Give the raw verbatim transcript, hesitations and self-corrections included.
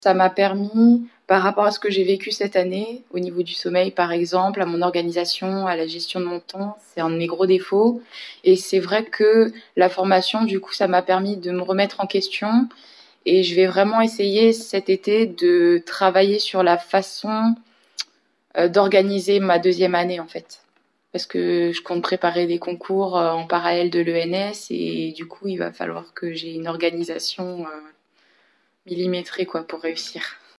Ça m'a permis, par rapport à ce que j'ai vécu cette année, au niveau du sommeil par exemple, à mon organisation, à la gestion de mon temps, c'est un de mes gros défauts. Et c'est vrai que la formation, du coup, ça m'a permis de me remettre en question. Et je vais vraiment essayer cet été de travailler sur la façon euh, d'organiser ma deuxième année en fait. Parce que je compte préparer des concours euh, en parallèle de l'E N S et du coup il va falloir que j'ai une organisation euh, millimétrée quoi pour réussir.